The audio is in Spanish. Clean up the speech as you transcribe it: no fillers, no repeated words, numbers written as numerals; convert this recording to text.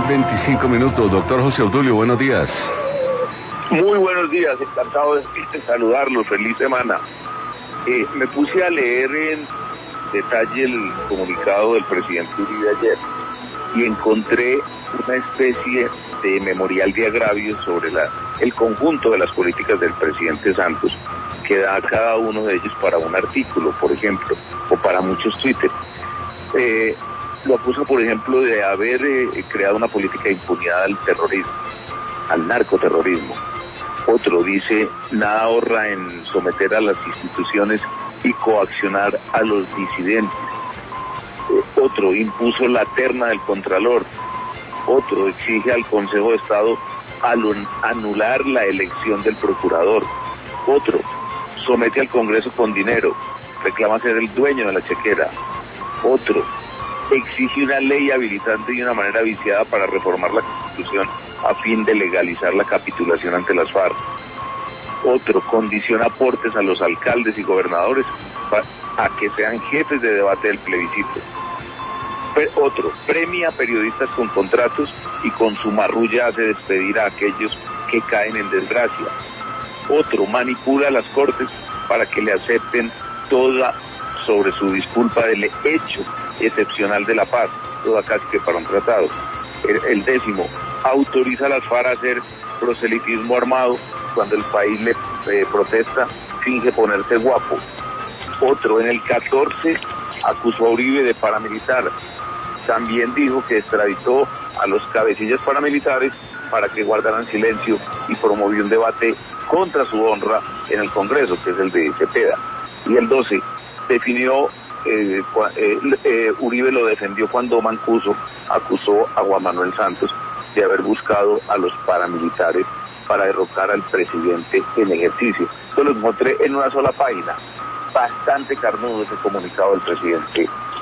6:25. Doctor José Obdulio, buenos días. Muy buenos días, encantado de saludarlos, feliz semana. Me puse a leer en detalle el comunicado del presidente Uribe ayer y encontré una especie de memorial de agravios sobre el conjunto de las políticas del presidente Santos, que da a cada uno de ellos para un artículo, por ejemplo, o para muchos Twitter. Lo acusa, por ejemplo, de haber creado una política de impunidad al terrorismo, al narcoterrorismo. Otro dice, nada ahorra en someter a las instituciones y coaccionar a los disidentes. Otro impuso la terna del Contralor. Otro exige al Consejo de Estado anular la elección del procurador. Otro somete al Congreso con dinero, reclama ser el dueño de la chequera. Otro exige una ley habilitante y una manera viciada para reformar la Constitución a fin de legalizar la capitulación ante las FARC. Otro condiciona aportes a los alcaldes y gobernadores a que sean jefes de debate del plebiscito. Otro premia a periodistas con contratos y con su marrulla hace despedir a aquellos que caen en desgracia. Otro manipula a las cortes para que le acepten toda sobre su disculpa del hecho excepcional de la paz, toda casi que para un tratado. El 10º, autoriza a las FARC a hacer proselitismo armado cuando el país le protesta, finge ponerse guapo. Otro, en el 14, acusó a Uribe de paramilitar. También dijo que extraditó a los cabecillas paramilitares para que guardaran silencio y promovió un debate contra su honra en el Congreso, que es el de Cepeda. Y el 12, definió, Uribe lo defendió cuando Mancuso acusó a Juan Manuel Santos de haber buscado a los paramilitares para derrocar al presidente en ejercicio. Esto lo encontré en una sola página, bastante carnudo ese comunicado del presidente